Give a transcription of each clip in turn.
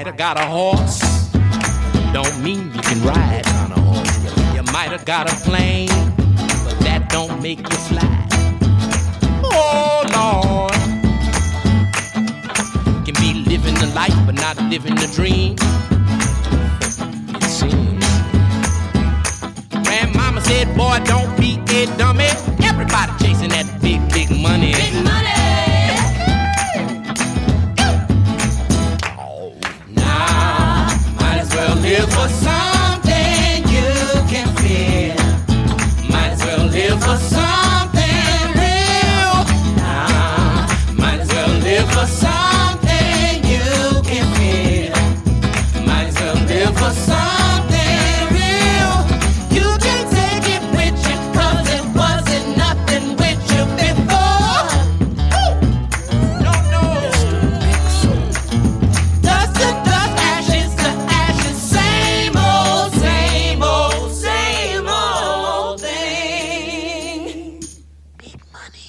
might have got a horse, don't mean you can ride on a horse. You might have got a plane, but that don't make you fly. Oh, Lord. You can be living the life, but not living the dream. It seems. Grandmama said, boy, don't be a dummy. Everybody chasing that big, big money. Big money. Live for something you can feel. Might as well live for something real. Nah, might as well live for something you can feel. Might as well live for something real. You can take it with you, 'cause it wasn't nothing with you before. No, no. Dust to dust, ashes to ashes. Same old thing. Need money.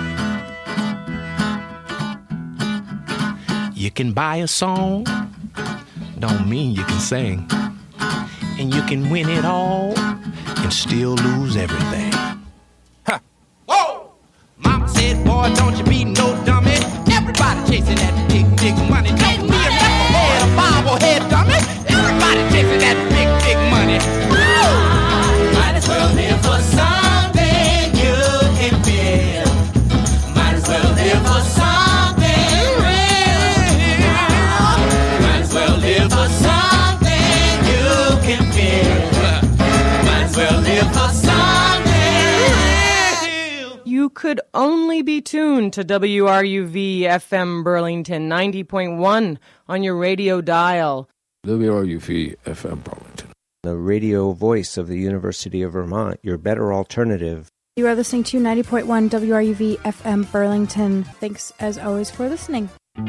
You can buy a song, don't mean you can sing. And you can win it all and still lose everything. Huh. Whoa! Mama said, boy, don't you be no dummy. Everybody chasing that big, big money. Don't be a knucklehead, a bobblehead dummy. Everybody chasing that big, big money. Woo! Might as well live for something you can feel. Might as well live for something real. Might as well live for something you can feel. Might as well live for something real. You could only be tuned to WRUV FM Burlington 90.1 on your radio dial. WRUV FM Burlington. The radio voice of the University of Vermont, your better alternative. You are listening to 90.1 WRUV FM Burlington. Thanks, as always, for listening.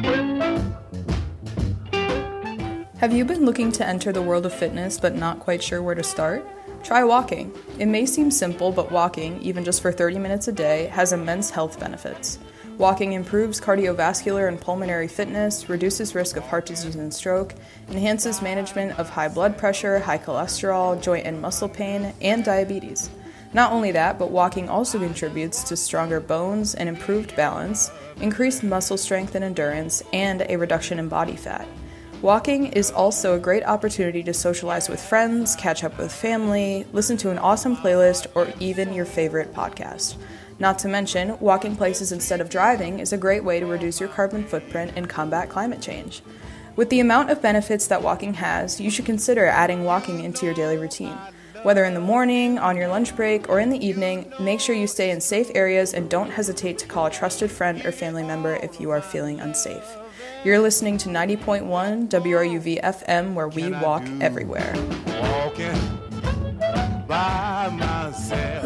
Have you been looking to enter the world of fitness but not quite sure where to start? Try walking. It may seem simple, but walking, even just for 30 minutes a day, has immense health benefits. Walking improves cardiovascular and pulmonary fitness, reduces risk of heart disease and stroke, enhances management of high blood pressure, high cholesterol, joint and muscle pain, and diabetes. Not only that, but walking also contributes to stronger bones and improved balance, increased muscle strength and endurance, and a reduction in body fat. Walking is also a great opportunity to socialize with friends, catch up with family, listen to an awesome playlist, or even your favorite podcast. Not to mention, walking places instead of driving is a great way to reduce your carbon footprint and combat climate change. With the amount of benefits that walking has, you should consider adding walking into your daily routine. Whether in the morning, on your lunch break, or in the evening, make sure you stay in safe areas and don't hesitate to call a trusted friend or family member if you are feeling unsafe. You're listening to 90.1 WRUV FM, where we walk everywhere. Walking by myself.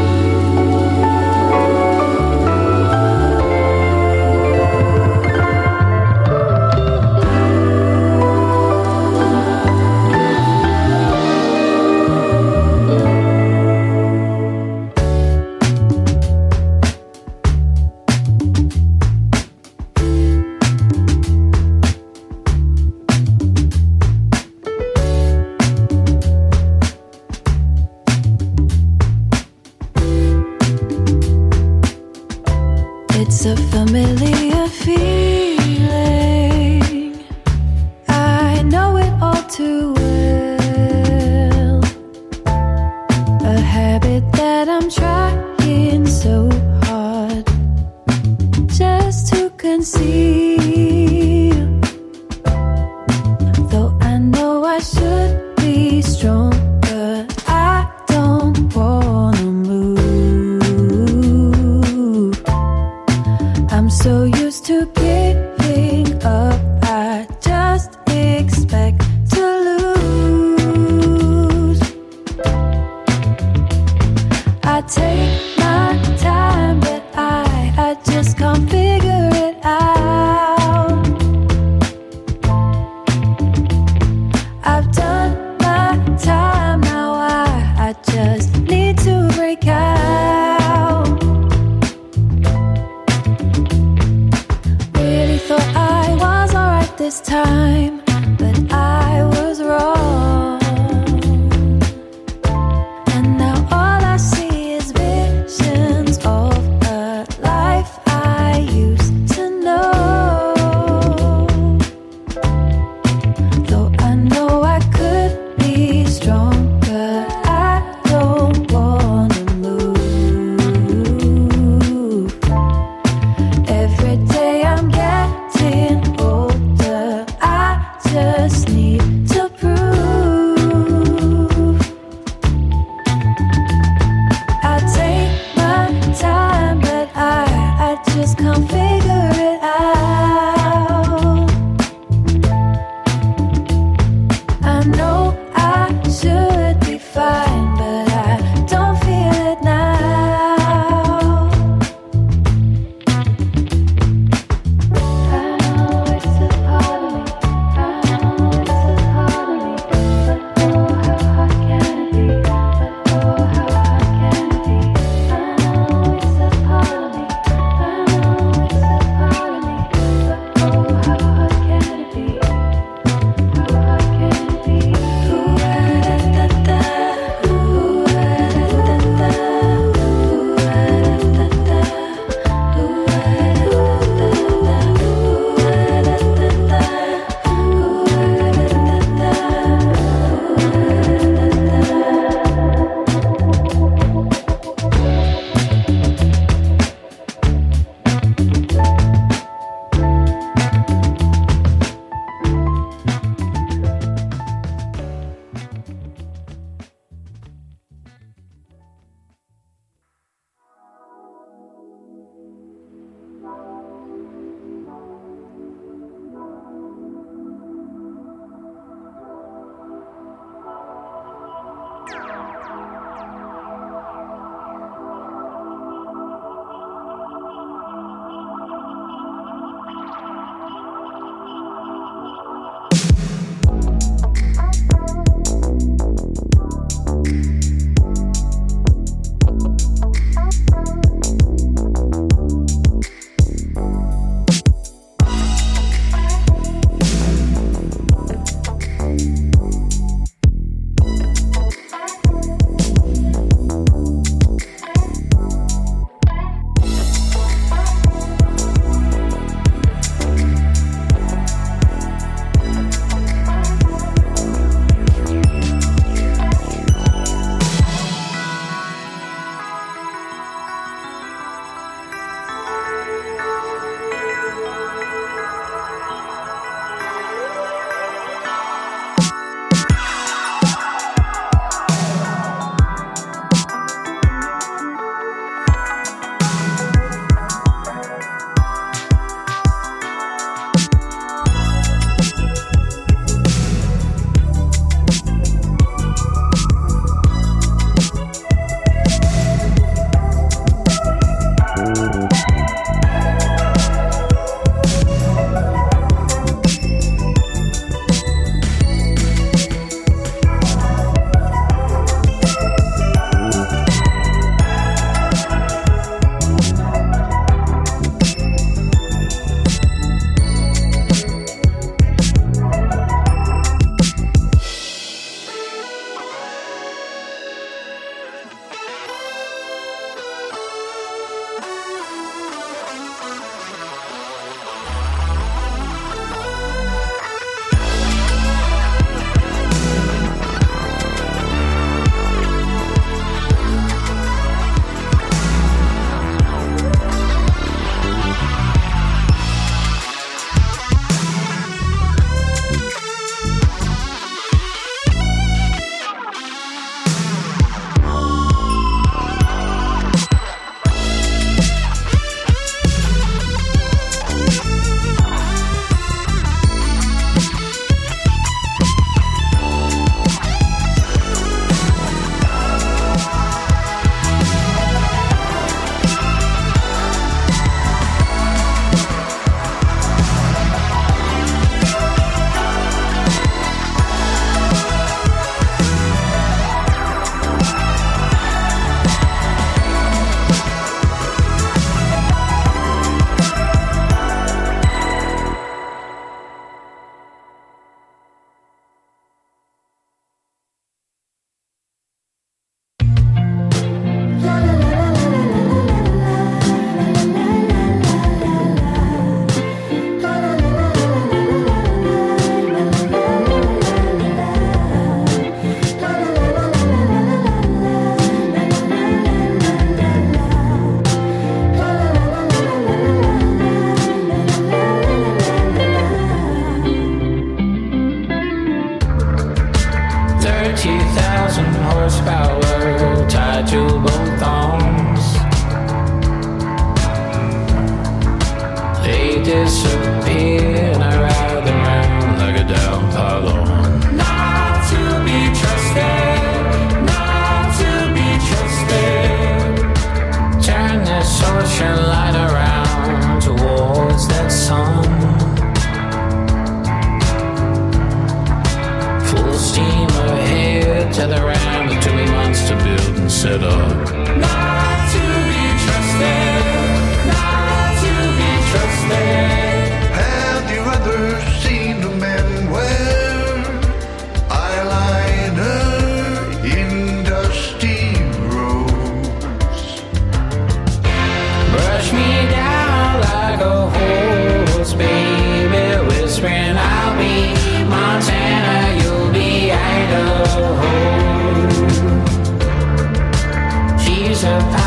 It's a familiar feeling. I know it all too well. A habit that I'm trying so hard just to conceal. Though I know I should be stronger, I don't wanna move. I'm so used to giving up, I just expect to lose. I take my time, but I just can't figure it out. I've done my time, now I just need to break out. Really thought I was alright this time, but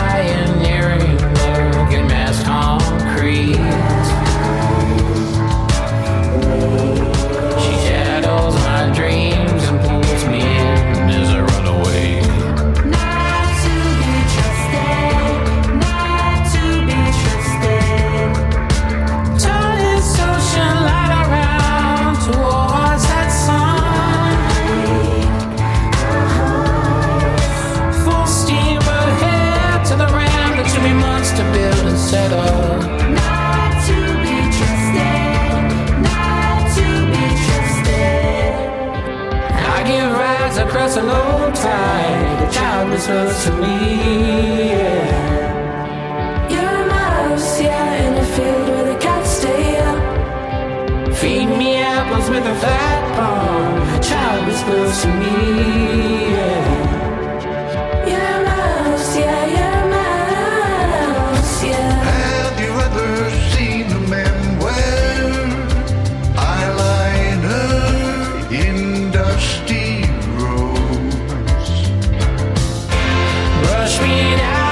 pioneering look at mass concrete. She shadows my dreams and pulls me in as I run away. Not to be trusted, not to be trusted. Turning social light around towards that sun. Full steam ahead to the ram that took me months to build and set up. Not to be trusted, not to be trusted. I give rides across a low tide. The child was close to me. Yeah. You're a mouse, yeah, in a field where the cats stay up. Feed me apples with a flat palm. The child was close to me. Yeah. You're a mouse, yeah, you're a mouse, yeah. Have you ever seen a man wear eyeliner in dusty roads? Brush me down.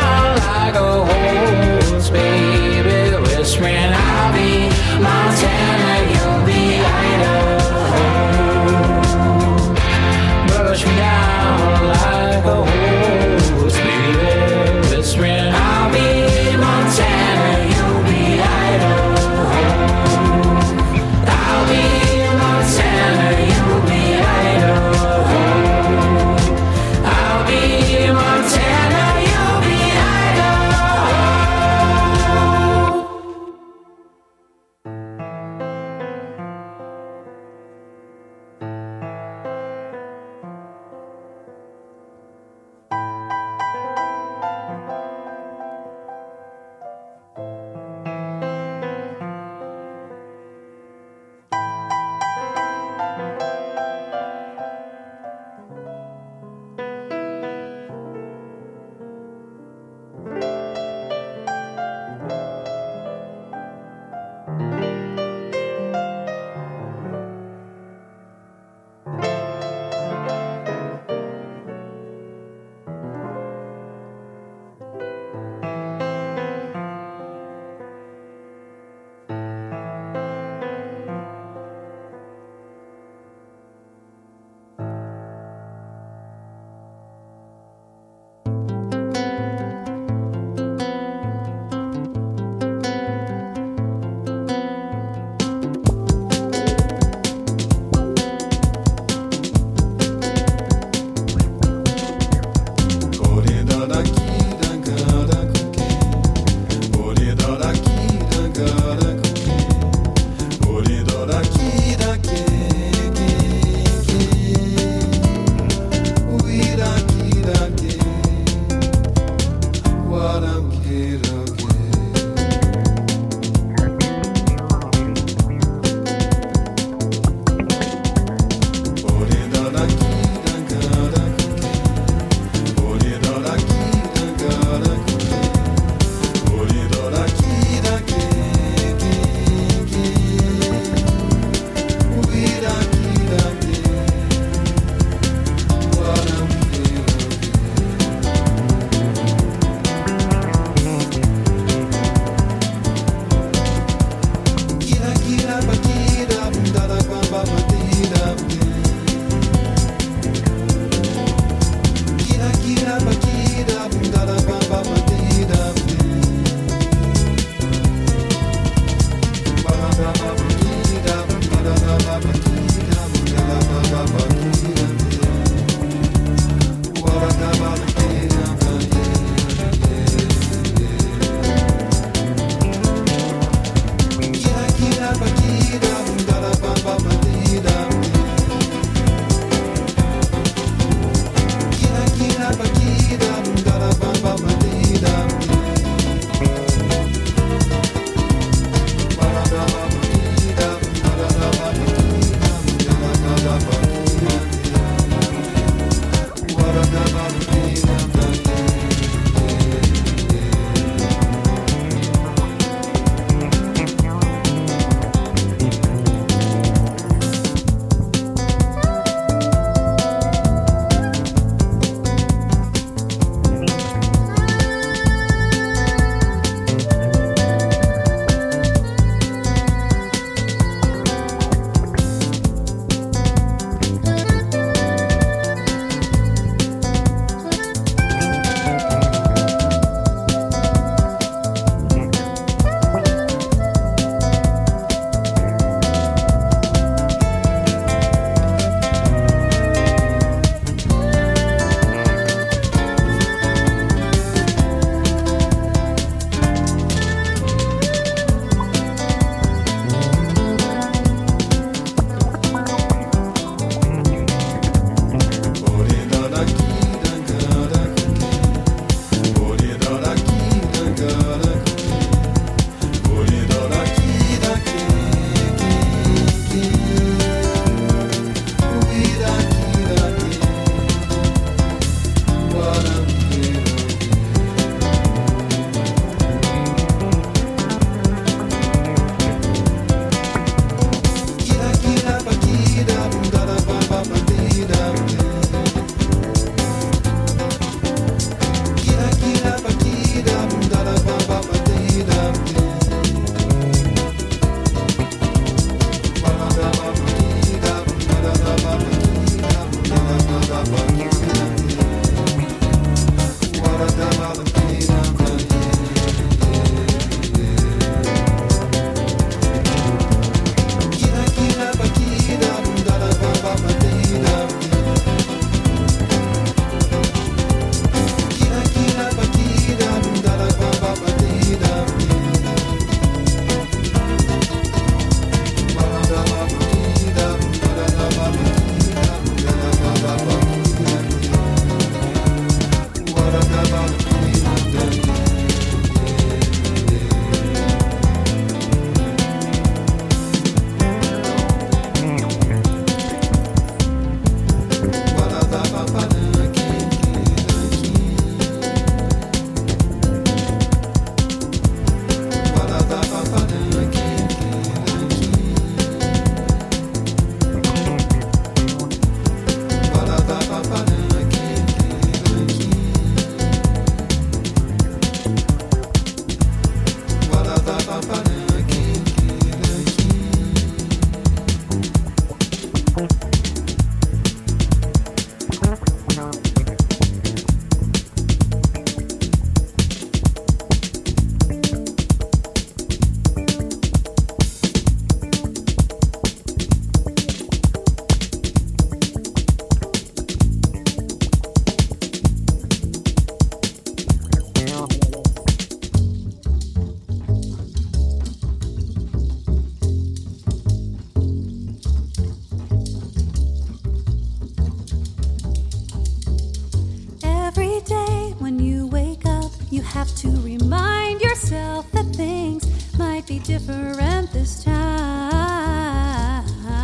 remind yourself that things might be different this time.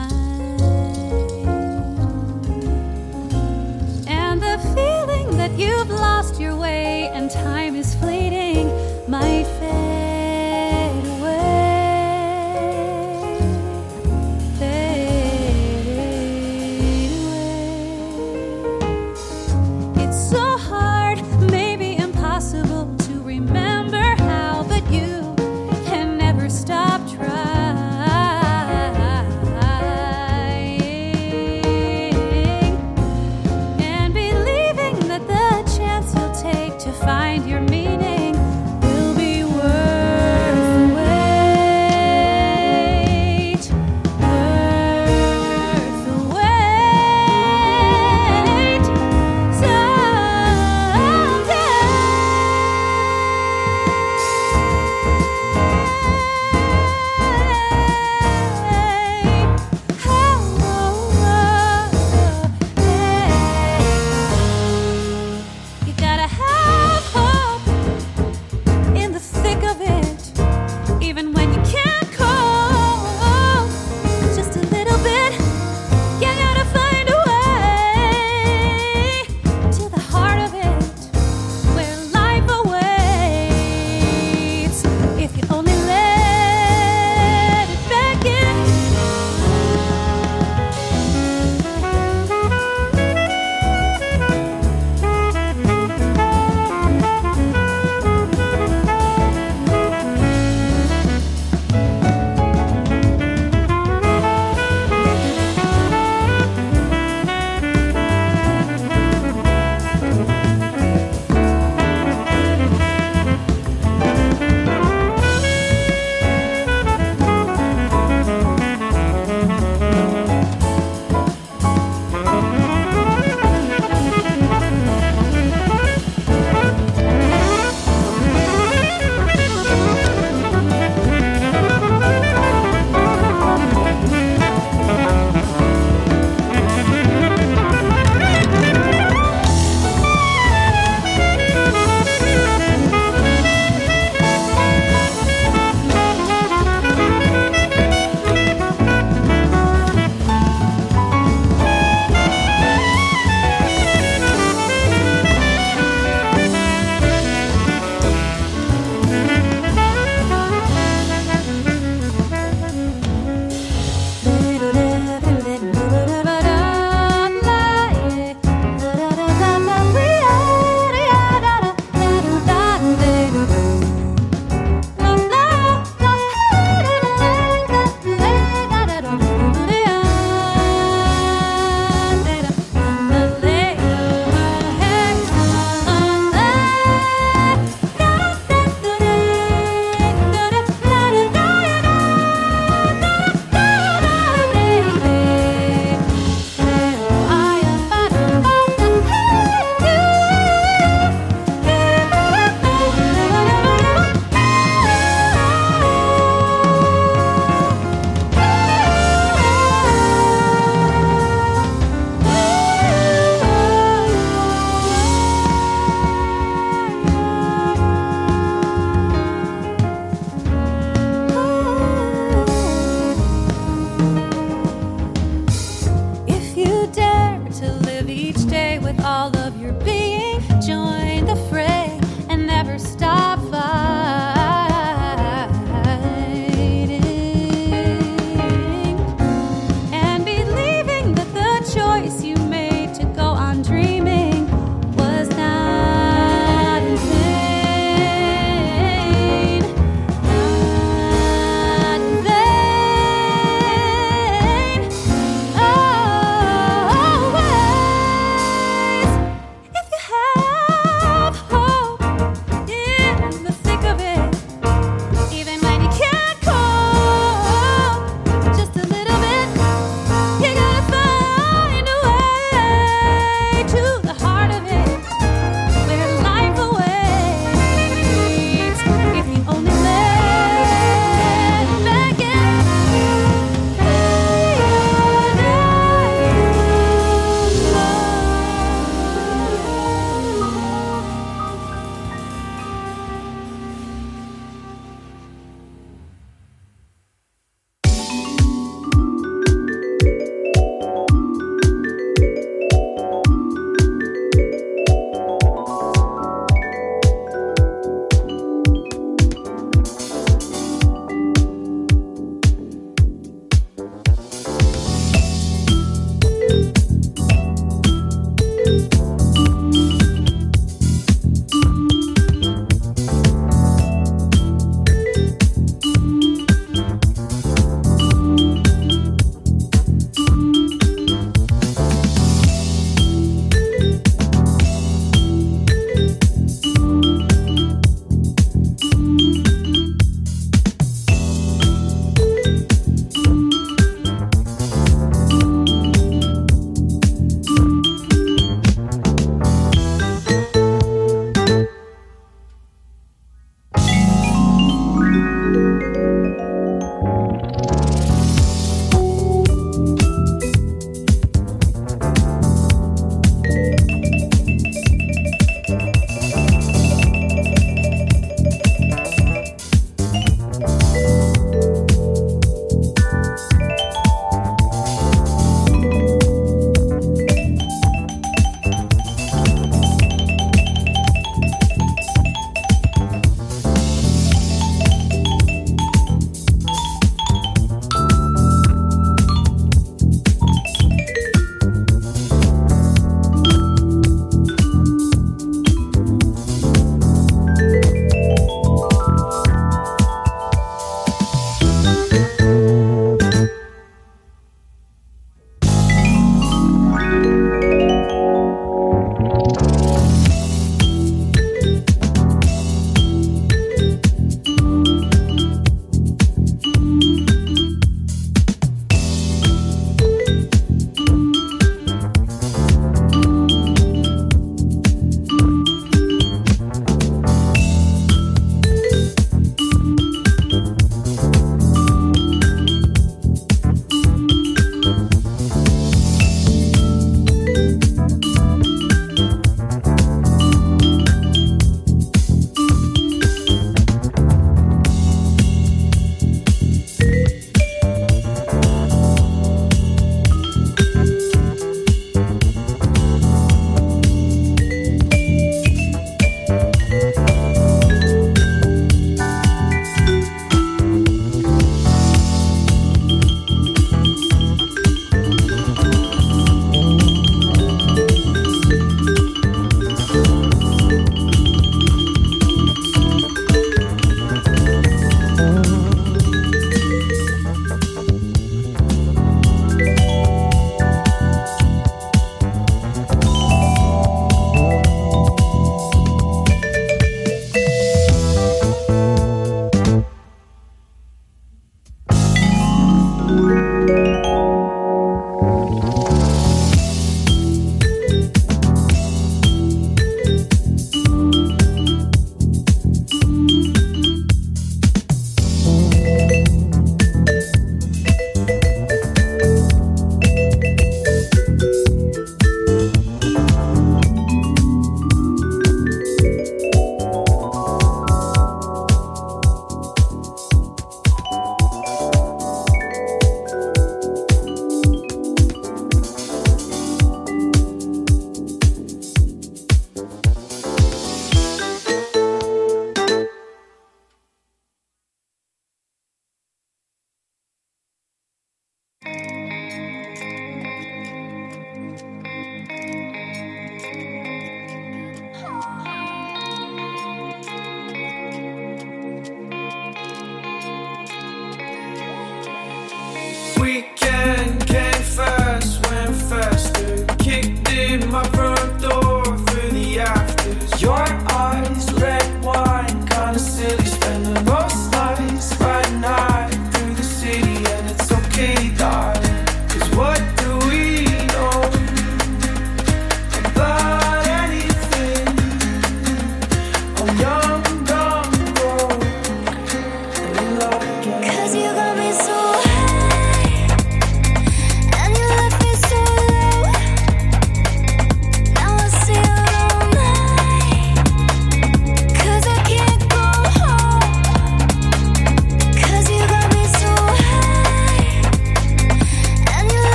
And the feeling that you've lost your way and time is fleeting might fade away. Fade away. It's so hard, maybe impossible to remember how, but you can never stop trying and believing that the chance you'll take to find your meaning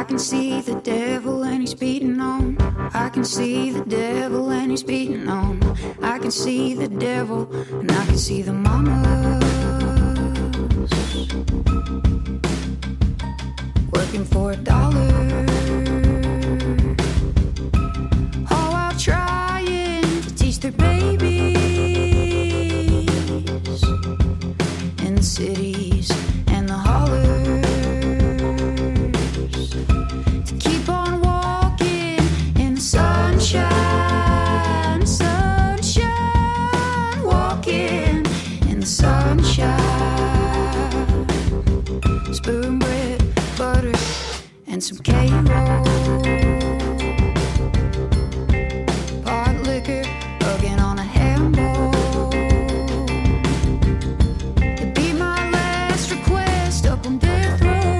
can see the devil and he's beating on. I can see the devil and he's beating on. I can see the devil and I can see the mamas working for $1. All while trying to teach their babies in the cities and the hollers to keep on walking in the sunshine, sunshine, walking in the sunshine. Spoon bread, butter, and some K-roll. Pot liquor, hugging on a handball. It'd be my last request up on death row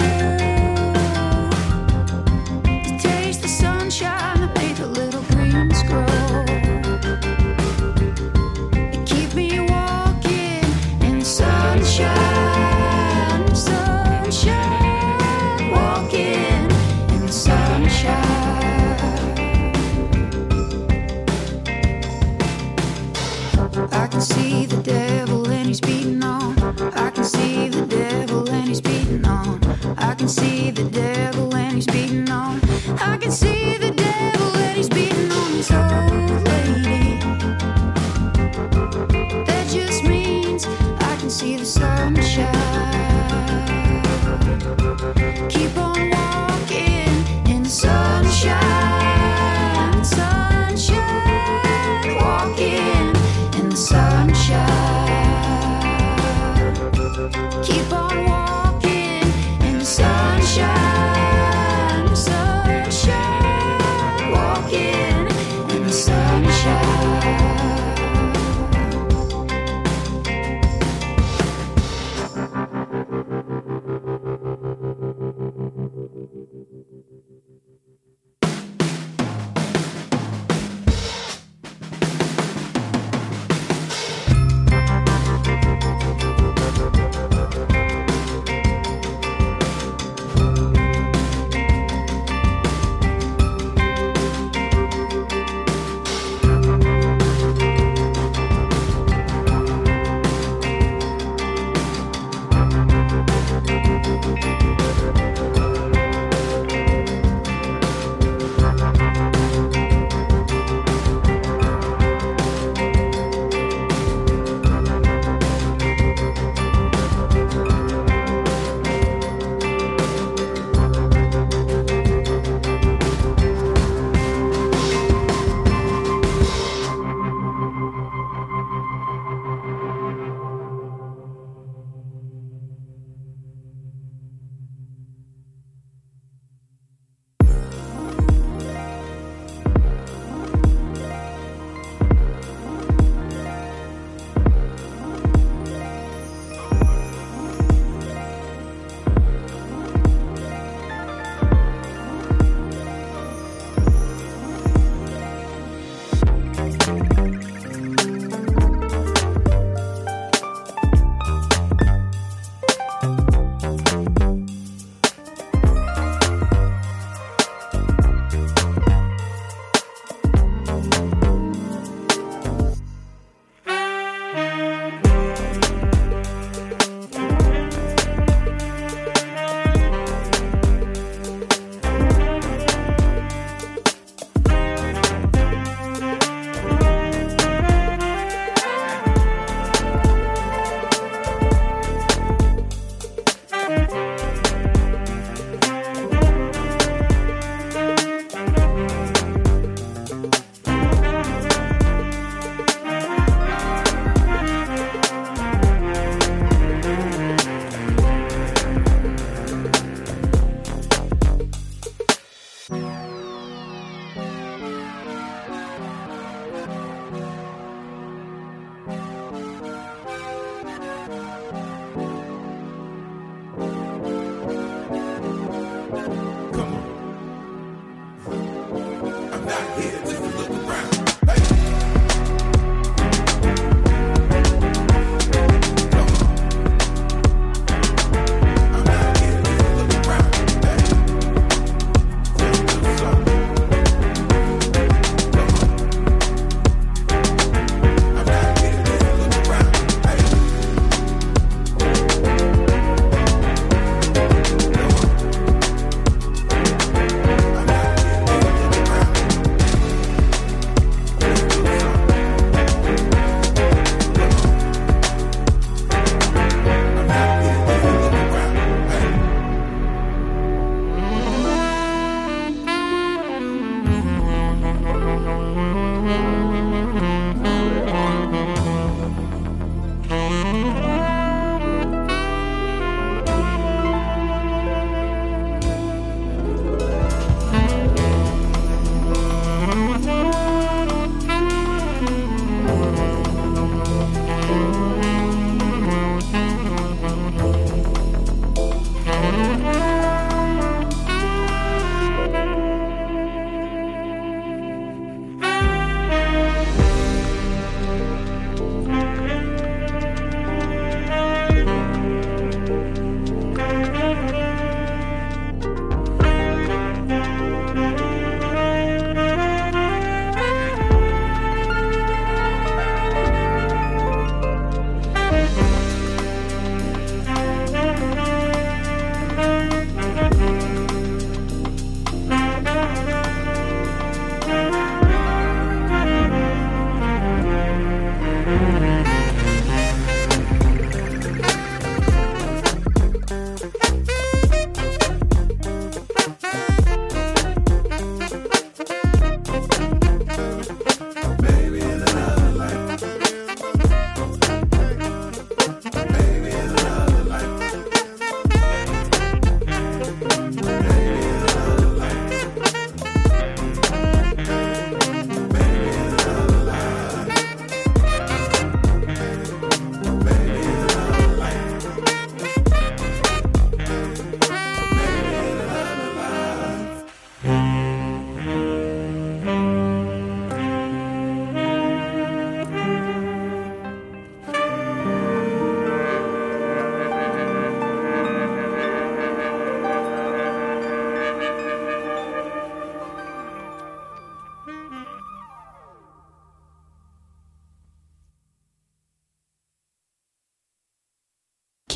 to taste the sunshine that made the little greens grow. You keep me walking in the sunshine, sunshine, walking in the sunshine.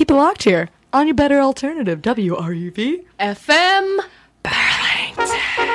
it locked here on your better alternative, WRUV FM Burlington.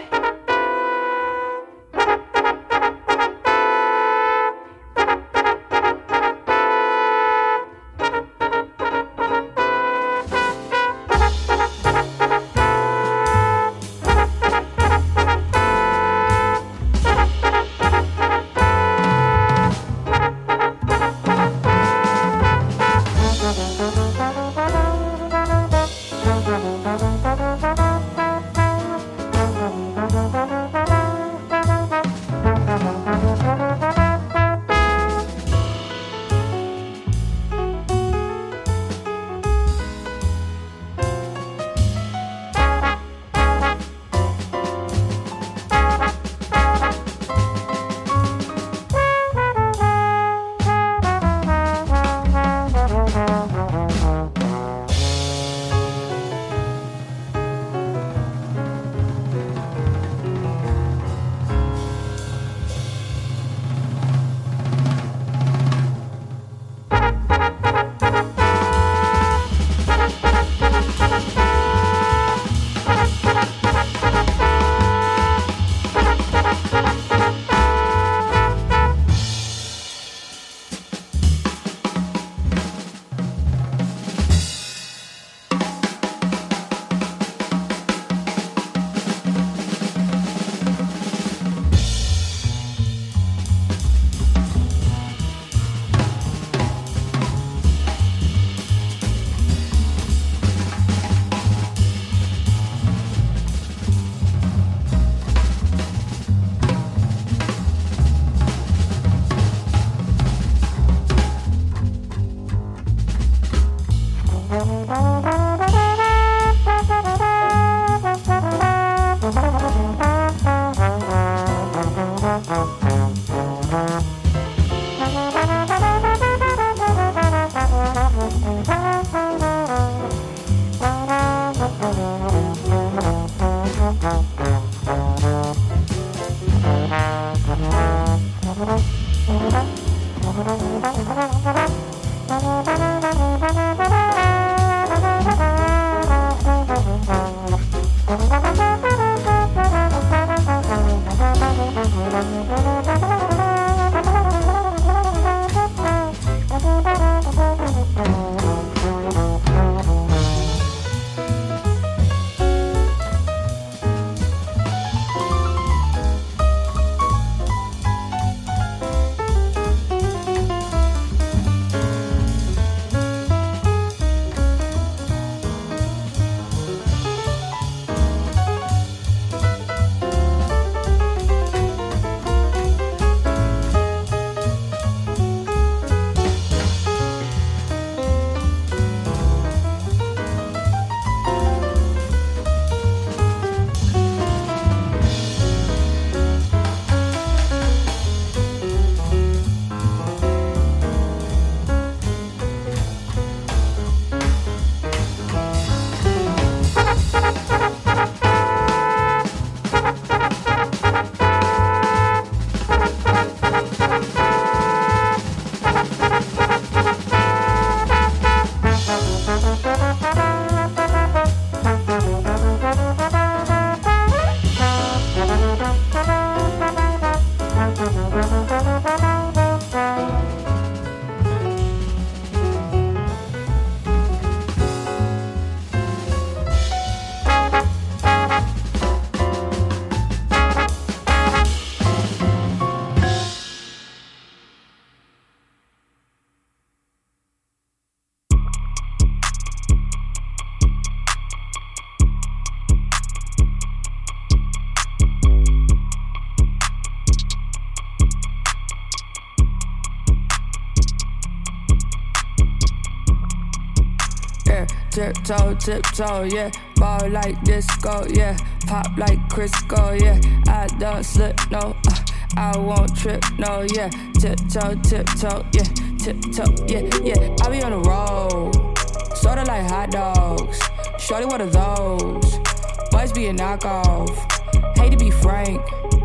Tiptoe, yeah. Ball like disco, yeah. Pop like Crisco, yeah. I don't slip, no. I won't trip, no, yeah. Tiptoe, yeah. Tiptoe, yeah. I be on the road, sorta like hot dogs. Shorty, what are those? Must be a knockoff. Hate to be frank,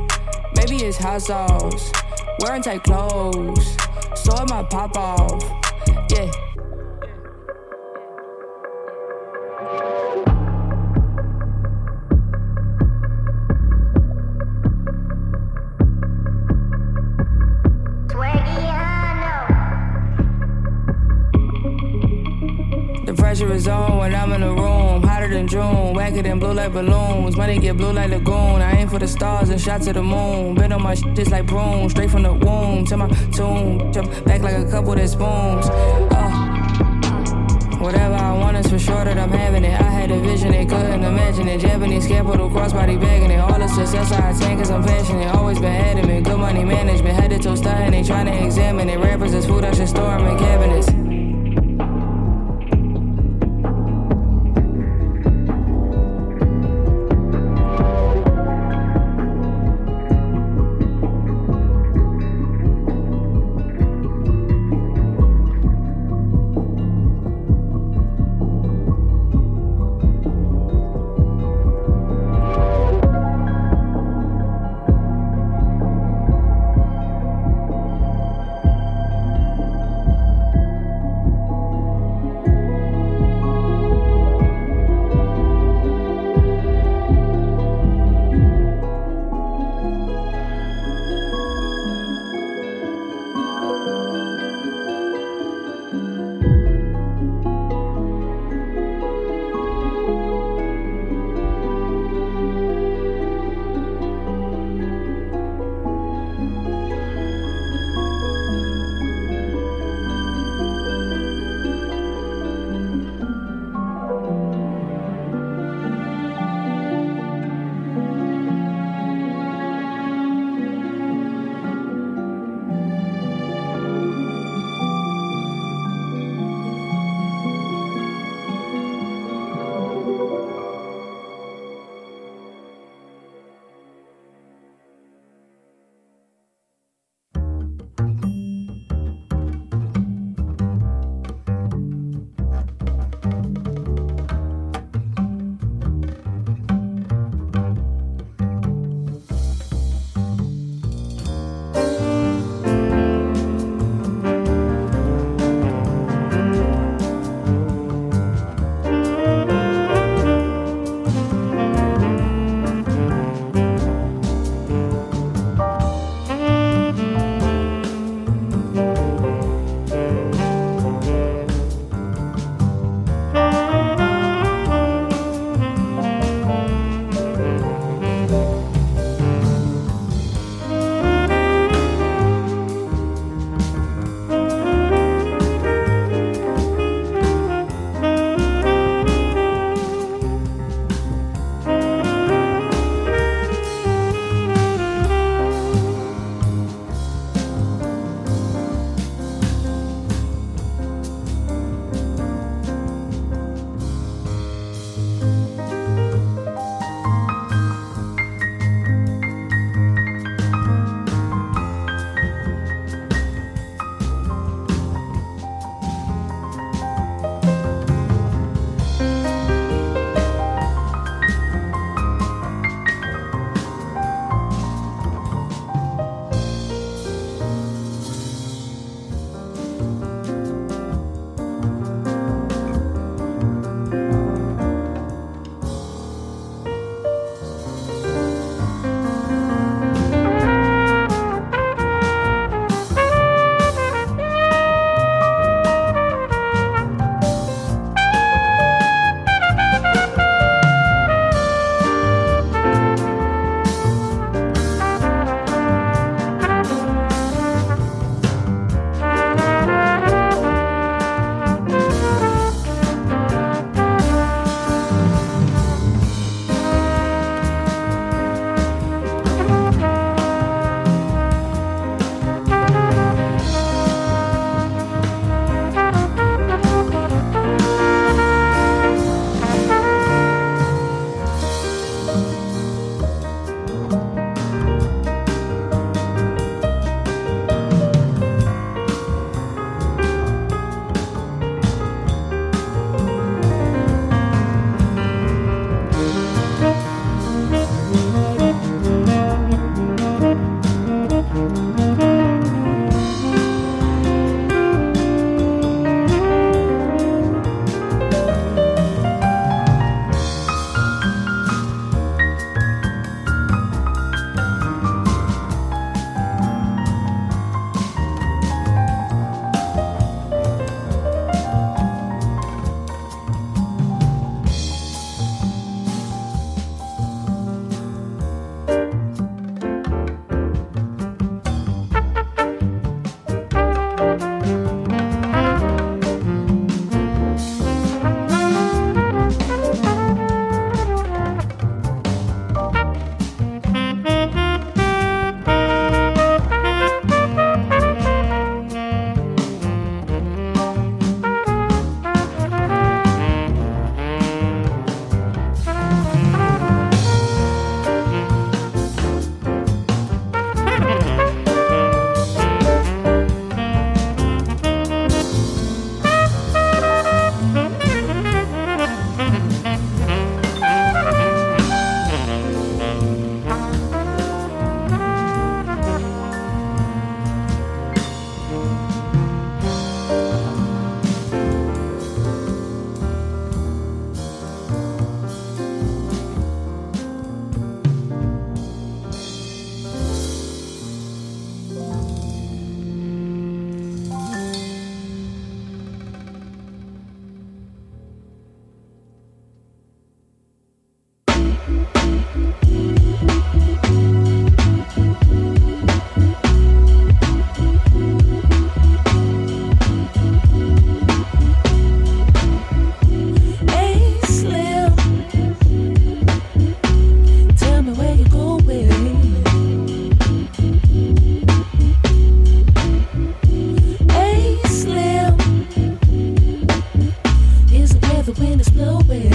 maybe it's hot sauce. Wearing tight clothes, so it might pop off, yeah. Pressure is on when I'm in the room. Hotter than June, wacker than blue like balloons. Money get blue like Lagoon. I aim for the stars and shot to the moon. Been on my shit just like prunes. Straight from the womb to my tomb. Jump back like a couple of spoons. Whatever I want is for sure that I'm having it. I had a vision, they couldn't imagine it. Japanese capital, crossbody bagging it. All the success I attain cause I'm passionate. Always been adamant, good money management. Head to toe style, they trying to examine it. Rappers is food, I should store them in cabinets. is blowing.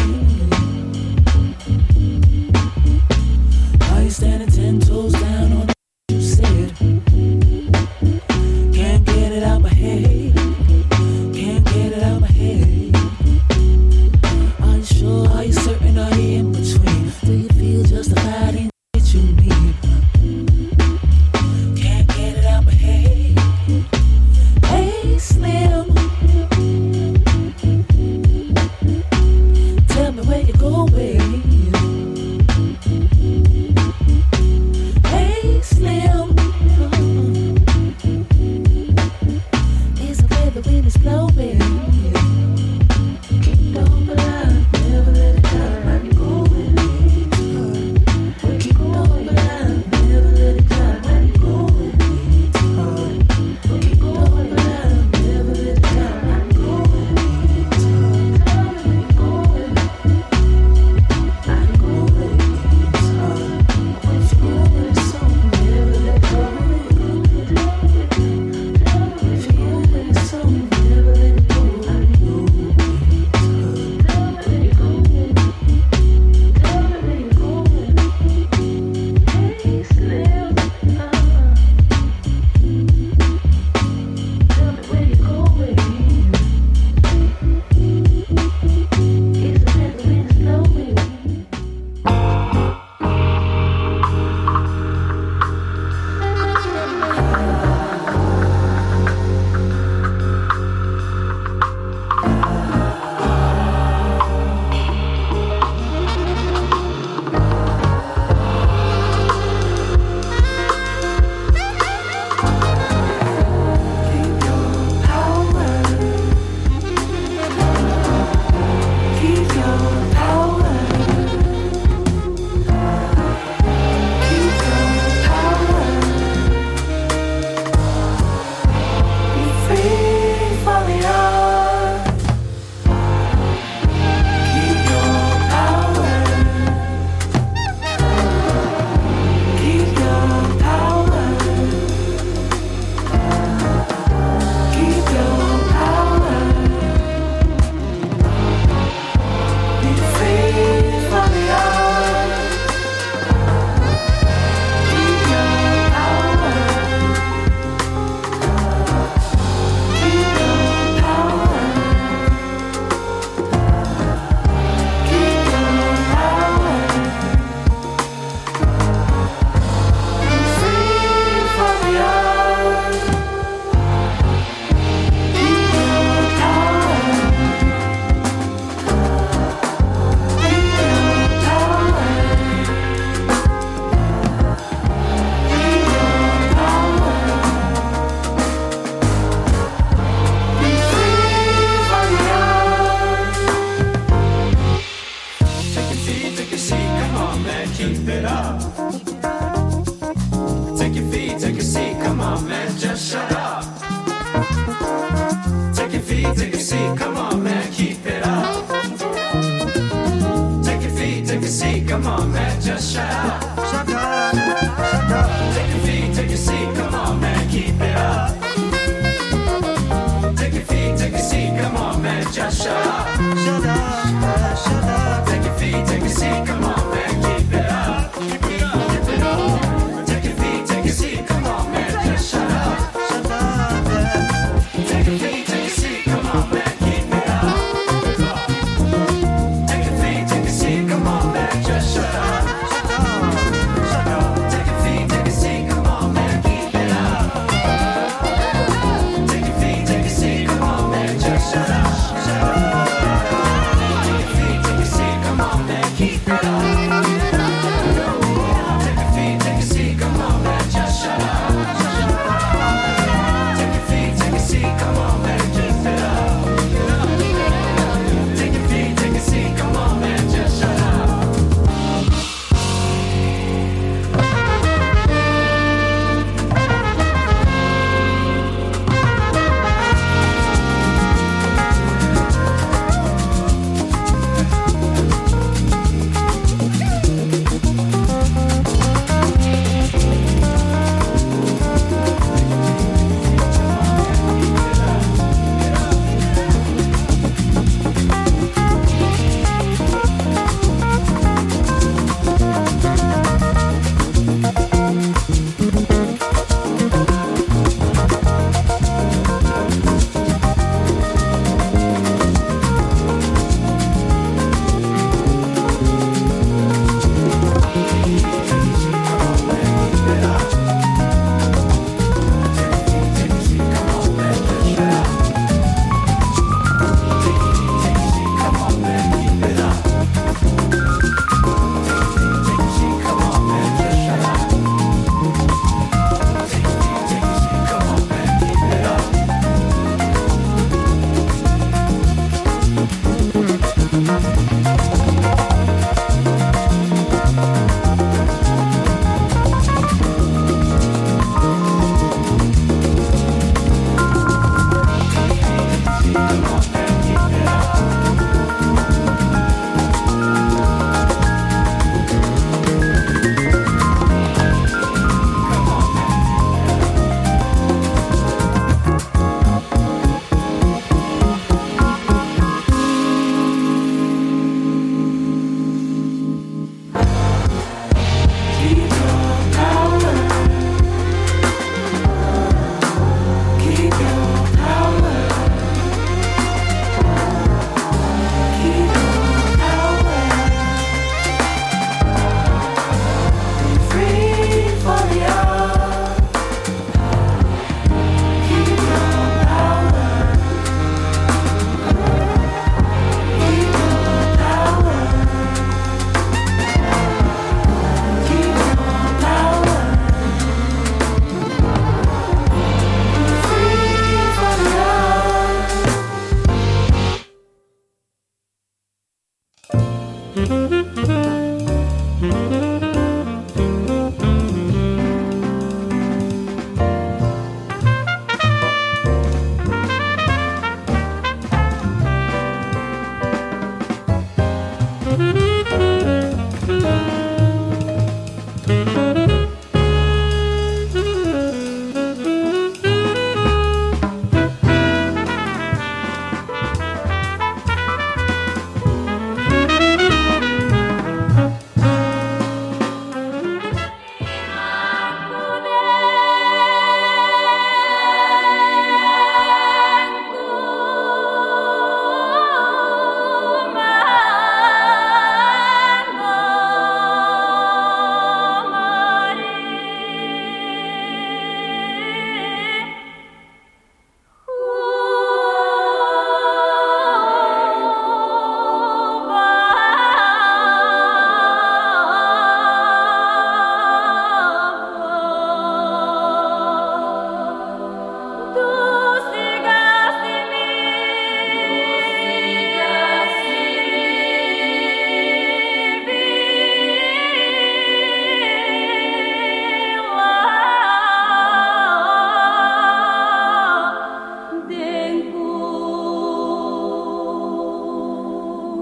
Are you standing 10 toes down on the you said? Can't get it out my head. Can't get it out my head. Are you sure? Are you certain? Are you in between? Do you feel justified in what you need? Can't get it out my head. Hey Slim, tell me where you're going. Hey Slim, is it where the wind is blowing? Keep on the line, never let it die. Where you going? Keep on the line, never let it die. Where you going? Keep on the line, never let it die. Where you going? I'm going. If you want something, never let go. If you want something, never let go. I'm going. Where you going? Tell me where you going. Hey Slim, tell me where you going. Is it where the wind is blowing? Keep your power. Keep your power. Be free for the earth. Keep your power. Keep your power. Keep your power. Be free for the earth. Keep your power. Keep your power. Keep your power. Be free for the earth. Keep your power. Keep your power. Keep your power. Be free for the earth. Take your feet, take a seat, come on man, keep it up. Take your feet, take a seat, come on man, just shut up. Take your feet, take a seat, come on man, keep it up. Take your feet, take a seat,